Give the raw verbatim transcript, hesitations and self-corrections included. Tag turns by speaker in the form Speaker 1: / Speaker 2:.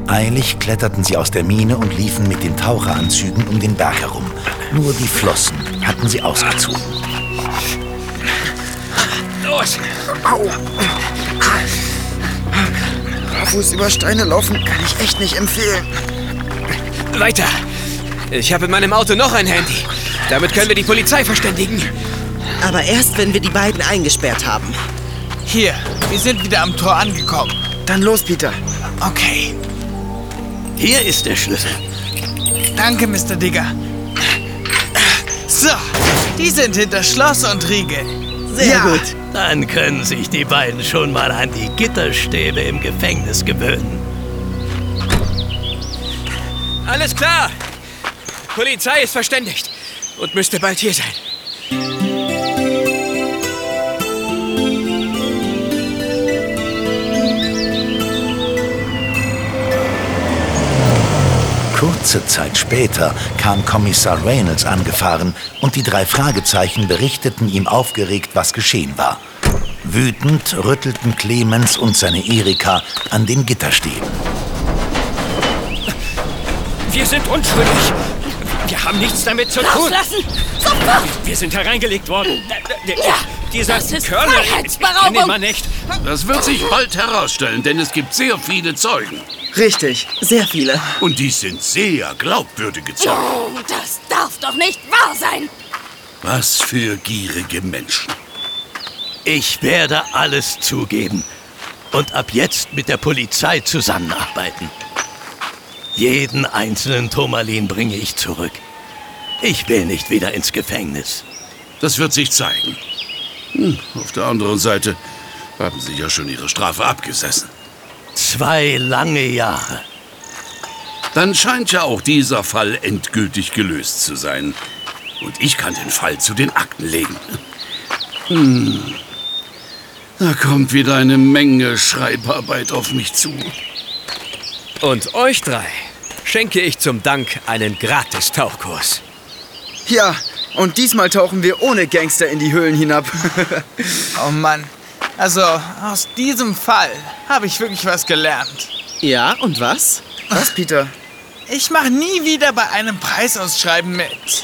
Speaker 1: Eilig kletterten sie aus der Mine und liefen mit den Taucheranzügen um den Berg herum. Nur die Flossen hatten sie ausgezogen.
Speaker 2: Los!
Speaker 3: Au! Barfuß über Steine laufen kann ich echt nicht empfehlen.
Speaker 2: Weiter! Ich habe in meinem Auto noch ein Handy. Damit können wir die Polizei verständigen.
Speaker 4: Aber erst, wenn wir die beiden eingesperrt haben.
Speaker 5: Hier, wir sind wieder am Tor angekommen.
Speaker 3: Dann los, Peter.
Speaker 5: Okay.
Speaker 6: Hier ist der Schlüssel.
Speaker 5: Danke, Mister Digger. So, die sind hinter Schloss und Riegel.
Speaker 4: Sehr
Speaker 3: Ja.
Speaker 4: gut.
Speaker 6: Dann können sich die beiden schon mal an die Gitterstäbe im Gefängnis gewöhnen.
Speaker 2: Alles klar! Polizei ist verständigt und müsste bald hier sein.
Speaker 1: Kurze Zeit später kam Kommissar Reynolds angefahren und die drei Fragezeichen berichteten ihm aufgeregt, was geschehen war. Wütend rüttelten Clemens und seine Erika an den Gitterstäben.
Speaker 2: Wir sind unschuldig. Wir haben nichts damit zu tun.
Speaker 7: Rauslassen! Sofort!
Speaker 2: Wir sind hereingelegt worden.
Speaker 7: Ja,
Speaker 2: Dieser
Speaker 7: das ist
Speaker 2: Colonel, ich
Speaker 7: Freiheitsberaubung.
Speaker 2: kenn den Mann nicht.
Speaker 8: Das wird sich bald herausstellen, denn es gibt sehr viele Zeugen.
Speaker 3: Richtig.
Speaker 4: Sehr viele.
Speaker 8: Und dies sind sehr glaubwürdige Zeugen.
Speaker 7: Oh, das darf doch nicht wahr sein!
Speaker 8: Was für gierige Menschen.
Speaker 6: Ich werde alles zugeben und ab jetzt mit der Polizei zusammenarbeiten. Jeden einzelnen Turmalin bringe ich zurück. Ich will nicht wieder ins Gefängnis.
Speaker 8: Das wird sich zeigen. Hm, auf der anderen Seite haben Sie ja schon Ihre Strafe abgesessen.
Speaker 6: Zwei lange Jahre.
Speaker 8: Dann scheint ja auch dieser Fall endgültig gelöst zu sein. Und ich kann den Fall zu den Akten legen. Hm. Da kommt wieder eine Menge Schreibarbeit auf mich zu.
Speaker 2: Und euch drei schenke ich zum Dank einen Gratis-Tauchkurs.
Speaker 3: Ja, und diesmal tauchen wir ohne Gangster in die Höhlen hinab.
Speaker 5: Oh Mann. Also, aus diesem Fall habe ich wirklich was gelernt.
Speaker 4: Ja, und was?
Speaker 3: Was, Peter?
Speaker 5: Ich mache nie wieder bei einem Preisausschreiben mit.